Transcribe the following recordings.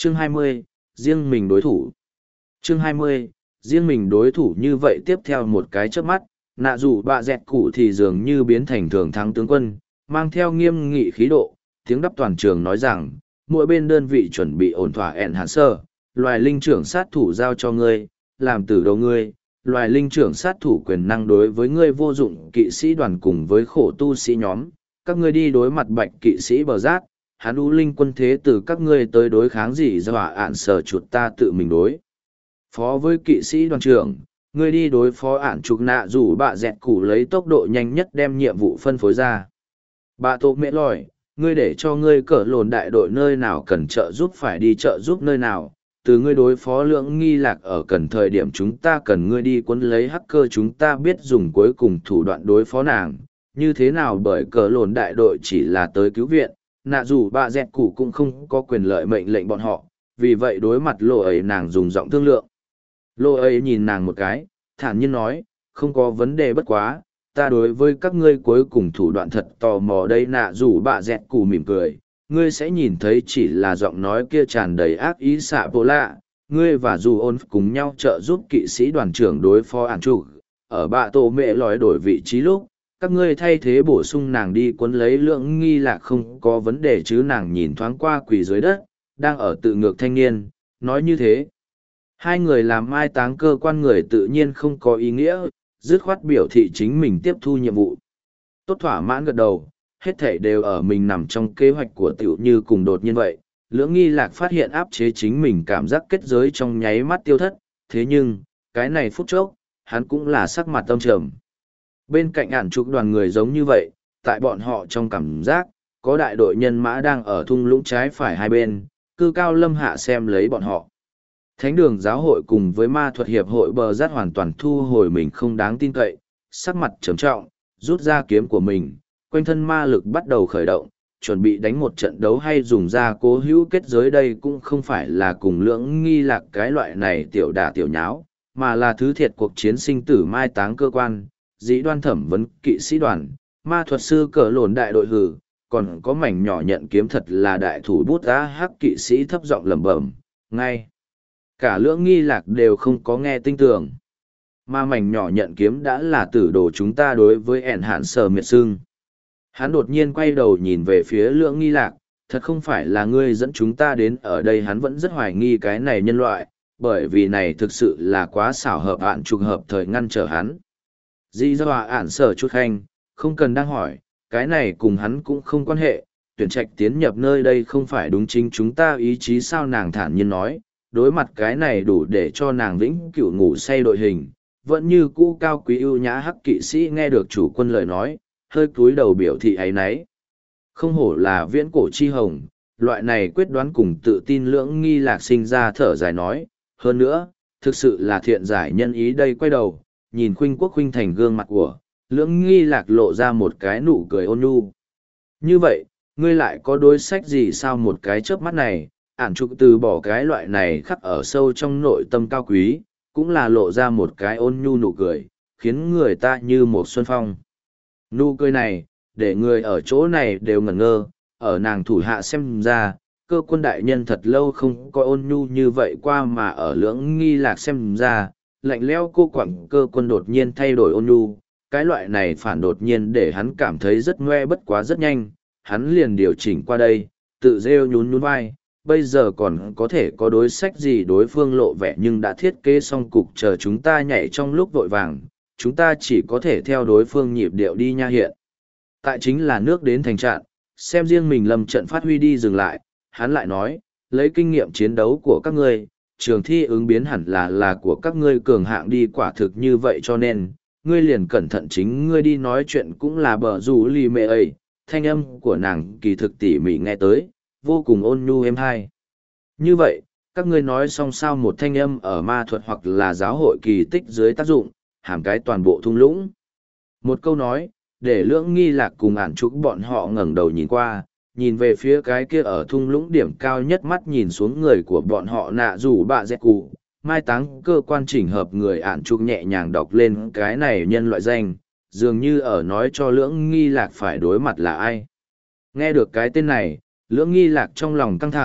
Chương 20, riêng mình đối thủ. Chương 20, riêng mình đối thủ. Như vậy tiếp theo một cái chớp mắt, nạ dù bạ dẹt cụ thì dường như biến thành thường thắng tướng quân, mang theo nghiêm nghị khí độ, tiếng đắp toàn trường nói rằng, mỗi bên đơn vị chuẩn bị ổn thỏa ẹn hàn sơ, loài linh trưởng sát thủ giao cho ngươi, làm từ đầu ngươi, loài linh trưởng sát thủ quyền năng đối với ngươi vô dụng kỵ sĩ đoàn cùng với khổ tu sĩ nhóm, các ngươi đi đối mặt bạch kỵ sĩ bờ giác, hắn u linh quân thế từ các ngươi tới đối kháng gì do ạn sở chuột ta tự mình đối. Phó với kỵ sĩ đoàn trưởng, ngươi đi đối phó ạn trục nạ dù bạ dẹt củ lấy tốc độ nhanh nhất đem nhiệm vụ phân phối ra. Bạ tổ mẹ lòi, ngươi để cho ngươi cỡ lồn đại đội nơi nào cần trợ giúp phải đi trợ giúp nơi nào, từ ngươi đối phó lưỡng nghi lạc ở cần thời điểm chúng ta cần ngươi đi quân lấy hacker chúng ta biết dùng cuối cùng thủ đoạn đối phó nàng, như thế nào bởi cỡ lồn đại đội chỉ là tới cứu viện, nạ dù bạ dẹt củ cũng không có quyền lợi mệnh lệnh bọn họ, vì vậy đối mặt lộ ấy nàng dùng giọng thương lượng. Lộ ấy nhìn nàng một cái, thản nhiên nói, không có vấn đề bất quá, ta đối với các ngươi cuối cùng thủ đoạn thật tò mò đây nạ dù bạ dẹt củ mỉm cười, ngươi sẽ nhìn thấy chỉ là giọng nói kia tràn đầy ác ý xạ bộ lạ, ngươi và dù ôn cùng nhau trợ giúp kỵ sĩ đoàn trưởng đối phó ản trụ, ở bạ tổ mẹ lòi đổi vị trí lúc, các ngươi thay thế bổ sung nàng đi cuốn lấy lượng nghi lạc không có vấn đề chứ nàng nhìn thoáng qua quỳ dưới đất, đang ở tự ngược thanh niên, nói như thế. Hai người làm mai táng cơ quan người tự nhiên không có ý nghĩa, dứt khoát biểu thị chính mình tiếp thu nhiệm vụ. Tốt thỏa mãn gật đầu, hết thảy đều ở mình nằm trong kế hoạch của tiểu như cùng đột nhiên vậy. Lưỡng nghi lạc phát hiện áp chế chính mình cảm giác kết giới trong nháy mắt tiêu thất, thế nhưng, cái này phút chốc, hắn cũng là sắc mặt tâm trầm. Bên cạnh ản trục đoàn người giống như vậy, tại bọn họ trong cảm giác, có đại đội nhân mã đang ở thung lũng trái phải hai bên, cư cao lâm hạ xem lấy bọn họ. Thánh đường giáo hội cùng với ma thuật hiệp hội bờ rát hoàn toàn thu hồi mình không đáng tin cậy, sắc mặt trầm trọng, rút ra kiếm của mình, quanh thân ma lực bắt đầu khởi động, chuẩn bị đánh một trận đấu hay dùng ra cố hữu kết giới đây cũng không phải là cùng lưỡng nghi lạc cái loại này tiểu đả tiểu nháo, mà là thứ thiệt cuộc chiến sinh tử mai táng cơ quan, dĩ đoan thẩm vấn kỵ sĩ đoàn, ma thuật sư cờ lồn đại đội hử, còn có mảnh nhỏ nhận kiếm thật là đại thủ bút á hắc kỵ sĩ thấp giọng lẩm bẩm, ngay. Cả lưỡng nghi lạc đều không có nghe tinh tường. Mà mảnh nhỏ nhận kiếm đã là tử đồ chúng ta đối với ẻn hạn sở miệt sưng. Hắn đột nhiên quay đầu nhìn về phía lưỡng nghi lạc, thật không phải là ngươi dẫn chúng ta đến ở đây hắn vẫn rất hoài nghi cái này nhân loại, bởi vì này thực sự là quá xảo hợp ạn trục hợp thời ngăn trở hắn. Dĩ do ạn sở chút khanh, không cần đang hỏi, cái này cùng hắn cũng không quan hệ, tuyển trạch tiến nhập nơi đây không phải đúng chính chúng ta ý chí sao nàng thản nhiên nói, đối mặt cái này đủ để cho nàng vĩnh cửu ngủ say đội hình, vẫn như cũ cao quý ưu nhã hắc kỵ sĩ nghe được chủ quân lời nói, hơi cúi đầu biểu thị ấy nấy. Không hổ là viễn cổ chi hồng, loại này quyết đoán cùng tự tin lưỡng nghi lạc sinh ra thở dài nói, hơn nữa, thực sự là thiện giải nhân ý đây quay đầu, nhìn khuynh quốc khuynh thành gương mặt của, lưỡng nghi lạc lộ ra một cái nụ cười ôn nhu. Như vậy, ngươi lại có đối sách gì sao một cái chớp mắt này, ản trục từ bỏ cái loại này khắc ở sâu trong nội tâm cao quý, cũng là lộ ra một cái ôn nhu nụ cười, khiến người ta như một xuân phong. Nụ cười này, để người ở chỗ này đều ngẩn ngơ, ở nàng thủ hạ xem ra, cơ quân đại nhân thật lâu không có ôn nhu như vậy qua mà ở lưỡng nghi lạc xem ra, lạnh lẽo cô quặng cơ quân đột nhiên thay đổi ôn nhu, cái loại này phản đột nhiên để hắn cảm thấy rất ngoe bất quá rất nhanh, hắn liền điều chỉnh qua đây, tự rêu nhún nhún vai. Bây giờ còn có thể có đối sách gì đối phương lộ vẻ nhưng đã thiết kế xong cục chờ chúng ta nhảy trong lúc vội vàng, chúng ta chỉ có thể theo đối phương nhịp điệu đi nha hiện. Tại chính là nước đến thành trạng, xem riêng mình lâm trận phát huy đi dừng lại, hắn lại nói, lấy kinh nghiệm chiến đấu của các ngươi, trường thi ứng biến hẳn là của các ngươi cường hạng đi quả thực như vậy cho nên, ngươi liền cẩn thận chính ngươi đi nói chuyện cũng là bờ rủ lì mẹ ấy, thanh âm của nàng kỳ thực tỉ mỉ nghe tới vô cùng ôn nhu êm hai. Như vậy, các ngươi nói xong sao một thanh âm ở ma thuật hoặc là giáo hội kỳ tích dưới tác dụng, hàm cái toàn bộ thung lũng. Một câu nói, để lưỡng nghi lạc cùng ản trúc bọn họ ngẩng đầu nhìn qua, nhìn về phía cái kia ở thung lũng điểm cao nhất mắt nhìn xuống người của bọn họ nạ rủ bạ dẹt cụ. Mai táng cơ quan chỉnh hợp người ản trúc nhẹ nhàng đọc lên cái này nhân loại danh, dường như ở nói cho lưỡng nghi lạc phải đối mặt là ai. Nghe được cái tên này, lưỡng nghi lạc trong lòng căng thẳng,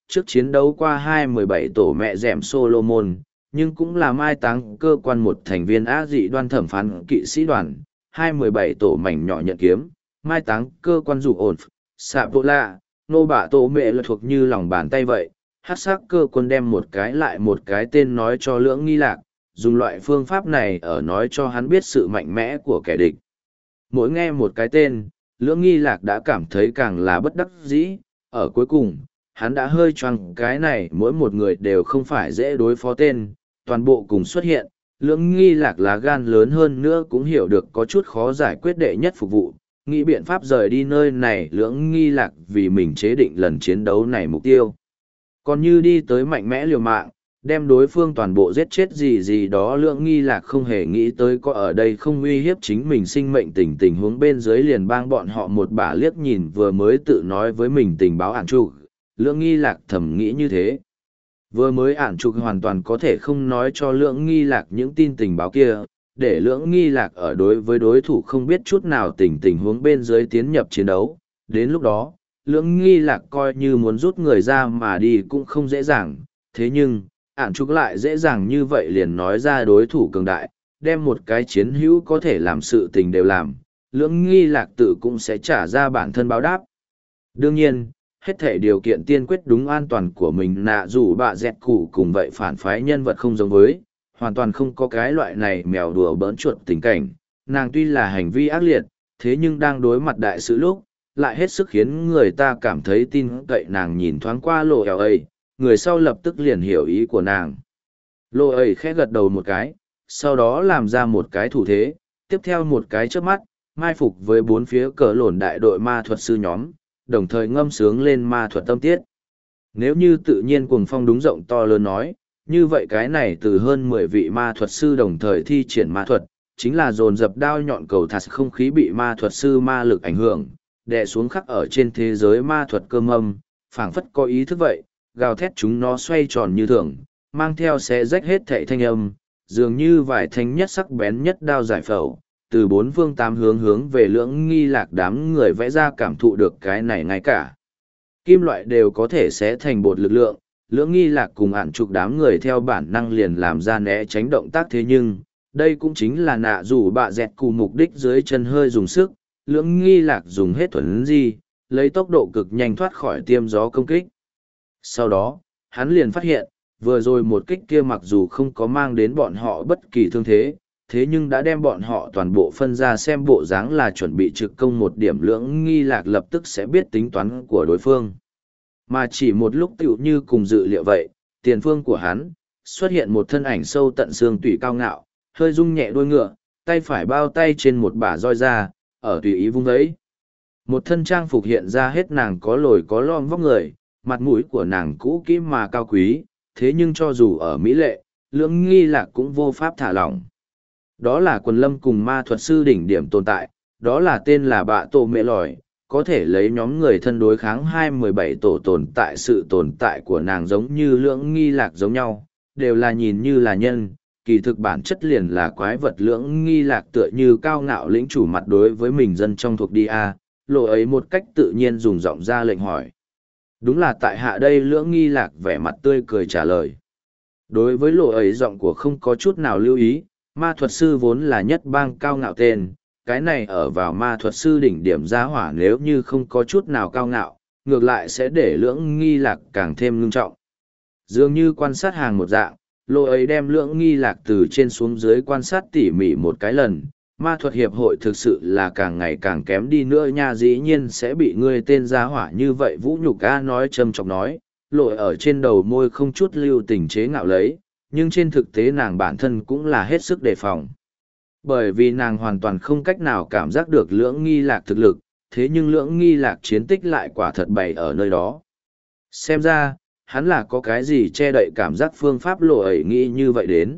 trước chiến đấu qua 2-17 tổ mẹ dẻm Solomon, nhưng cũng là mai táng cơ quan một thành viên ác dị đoan thẩm phán kỵ sĩ đoàn, 2-17 tổ mảnh nhỏ nhận kiếm, mai táng cơ quan dù ổn, xạ bộ lạ, nô bạ tổ mẹ là thuộc như lòng bàn tay vậy. Hát sắc cơ quân đem một cái lại một cái tên nói cho Lưỡng Nghi Lạc, dùng loại phương pháp này ở nói cho hắn biết sự mạnh mẽ của kẻ địch. Mỗi nghe một cái tên, Lưỡng Nghi Lạc đã cảm thấy càng là bất đắc dĩ, ở cuối cùng, hắn đã hơi choáng, cái này mỗi một người đều không phải dễ đối phó tên, toàn bộ cùng xuất hiện, Lưỡng Nghi Lạc lá gan lớn hơn nữa cũng hiểu được có chút khó giải quyết đệ nhất phục vụ, nghĩ biện pháp rời đi nơi này. Lưỡng Nghi Lạc vì mình chế định lần chiến đấu này mục tiêu. Còn như đi tới mạnh mẽ liều mạng, đem đối phương toàn bộ giết chết gì đó, Lưỡng Nghi Lạc không hề nghĩ tới có ở đây không uy hiếp chính mình sinh mệnh. Tình huống bên dưới liền bang bọn họ một bả liếc nhìn vừa mới tự nói với mình tình báo ản trục. Lưỡng Nghi Lạc thầm nghĩ như thế. Vừa mới ản trục hoàn toàn có thể không nói cho Lưỡng Nghi Lạc những tin tình báo kia, để Lưỡng Nghi Lạc ở đối với đối thủ không biết chút nào tình huống bên dưới tiến nhập chiến đấu. Đến lúc đó, Lưỡng Nghi Lạc coi như muốn rút người ra mà đi cũng không dễ dàng, thế nhưng, ản trục lại dễ dàng như vậy liền nói ra đối thủ cường đại, đem một cái chiến hữu có thể làm sự tình đều làm, Lưỡng Nghi Lạc tự cũng sẽ trả ra bản thân báo đáp. Đương nhiên, hết thể điều kiện tiên quyết đúng an toàn của mình nạ dù bạ dẹt cụ cùng vậy phản phái nhân vật không giống với, hoàn toàn không có cái loại này mèo đùa bỡn chuột tình cảnh, nàng tuy là hành vi ác liệt, thế nhưng đang đối mặt đại sự lúc, lại hết sức khiến người ta cảm thấy tin cậy. Nàng nhìn thoáng qua lộ eo ấy, người sau lập tức liền hiểu ý của nàng. Lộ ấy khẽ gật đầu một cái, sau đó làm ra một cái thủ thế, tiếp theo một cái chớp mắt, mai phục với bốn phía cờ lổn đại đội ma thuật sư nhóm, đồng thời ngâm sướng lên ma thuật tâm tiết. Nếu như tự nhiên cuồng phong đúng rộng to lớn nói, như vậy cái này từ hơn 10 vị ma thuật sư đồng thời thi triển ma thuật, chính là dồn dập đao nhọn cầu thạch, không khí bị ma thuật sư ma lực ảnh hưởng, đè xuống khắc ở trên thế giới ma thuật cơ mâm, phảng phất có ý thức vậy, gào thét chúng nó xoay tròn như thường, mang theo xé rách hết thảy thanh âm, dường như vài thanh nhất sắc bén nhất đao giải phẫu, từ bốn phương tám hướng về Lưỡng Nghi Lạc đám người vẽ ra. Cảm thụ được cái này, ngay cả kim loại đều có thể xé thành bột lực lượng. Lưỡng Nghi Lạc cùng ản trục đám người theo bản năng liền làm ra né tránh động tác, thế nhưng đây cũng chính là nạ dù bạ dẹt cụ mục đích. Dưới chân hơi dùng sức, Lưỡng Nghi Lạc dùng hết thuần di, lấy tốc độ cực nhanh thoát khỏi tiêm gió công kích. Sau đó, hắn liền phát hiện, vừa rồi một kích kia mặc dù không có mang đến bọn họ bất kỳ thương thế, thế nhưng đã đem bọn họ toàn bộ phân ra, xem bộ dáng là chuẩn bị trực công một điểm. Lưỡng Nghi Lạc lập tức sẽ biết tính toán của đối phương. Mà chỉ một lúc tựu như cùng dự liệu vậy, tiền phương của hắn, xuất hiện một thân ảnh sâu tận xương tủy cao ngạo, hơi rung nhẹ đuôi ngựa, tay phải bao tay trên một bả roi ra, ở tùy ý vung vẫy. Một thân trang phục hiện ra hết nàng có lồi có lõm vóc người, mặt mũi của nàng cũ kỹ mà cao quý, thế nhưng cho dù ở mỹ lệ, Lưỡng Nghi Lạc cũng vô pháp thả lỏng. Đó là quần lâm cùng ma thuật sư đỉnh điểm tồn tại, đó là tên là bạ tổ mẹ lòi, có thể lấy nhóm người thân đối kháng 2-17 tổ tồn tại. Sự tồn tại của nàng giống như Lưỡng Nghi Lạc giống nhau, đều là nhìn như là nhân, kỳ thực bản chất liền là quái vật. Lưỡng Nghi Lạc tựa như cao ngạo lĩnh chủ mặt đối với mình dân trong thuộc đi a, lộ ấy một cách tự nhiên dùng giọng ra lệnh hỏi. Đúng là tại hạ đây. Lưỡng Nghi Lạc vẻ mặt tươi cười trả lời. Đối với lộ ấy giọng của không có chút nào lưu ý, ma thuật sư vốn là nhất bang cao ngạo tên, cái này ở vào ma thuật sư đỉnh điểm giá hỏa nếu như không có chút nào cao ngạo, ngược lại sẽ để Lưỡng Nghi Lạc càng thêm ngưng trọng. Dường như quan sát hàng một dạng, lộ ấy đem Lưỡng Nghi Lạc từ trên xuống dưới quan sát tỉ mỉ một cái lần. Ma thuật hiệp hội thực sự là càng ngày càng kém đi nữa nha, dĩ nhiên sẽ bị ngươi tên giá hỏa như vậy vũ nhục a, nói châm chọc nói, lộ ở trên đầu môi không chút lưu tình chế ngạo lấy, nhưng trên thực tế nàng bản thân cũng là hết sức đề phòng. Bởi vì nàng hoàn toàn không cách nào cảm giác được Lưỡng Nghi Lạc thực lực, thế nhưng Lưỡng Nghi Lạc chiến tích lại quả thật bày ở nơi đó. Xem ra, hắn là có cái gì che đậy cảm giác phương pháp. lộ ấy nghĩ như vậy đến.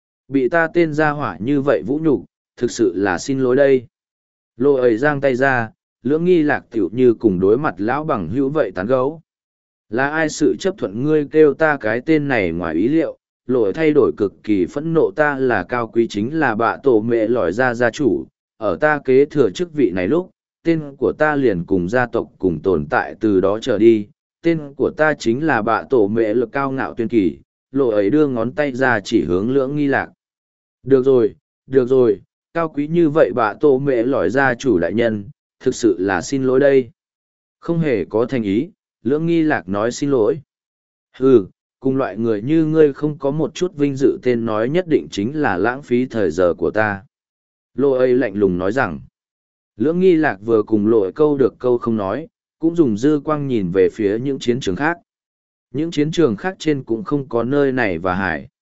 Bị ta tên gia hỏa như vậy vũ nhục, thực sự là xin lỗi đây. Lộ ấy giang tay ra, Lưỡng Nghi Lạc tiểu như cùng đối mặt lão bằng hữu vậy tán gấu. Là ai sự chấp thuận ngươi kêu ta cái tên này ngoài ý liệu? Lộ ấy thay đổi cực kỳ phẫn nộ. Ta là cao quý, chính là bạ tổ mẹ lòi gia chủ, ở ta kế thừa chức vị này lúc, tên của ta liền cùng gia tộc cùng tồn tại từ đó trở đi, tên của ta chính là bạ tổ mẹ lực cao ngạo tuyên kỳ, lộ ấy đưa ngón tay ra chỉ hướng Lưỡng Nghi Lạc. Được rồi, cao quý như vậy bạ tổ mẹ lỏi ra chủ đại nhân, thực sự là xin lỗi đây. Không hề có thành ý, Lưỡng Nghi Lạc nói xin lỗi. Ừ, cùng loại người như ngươi không có một chút vinh dự tên nói nhất định chính là lãng phí thời giờ của ta. Lộ ấy lạnh lùng nói rằng, Lưỡng Nghi Lạc vừa cùng lộ câu được câu không nói, cũng dùng dư quang nhìn về phía những chiến trường khác. Những chiến trường khác trên cũng không có nơi này và hải.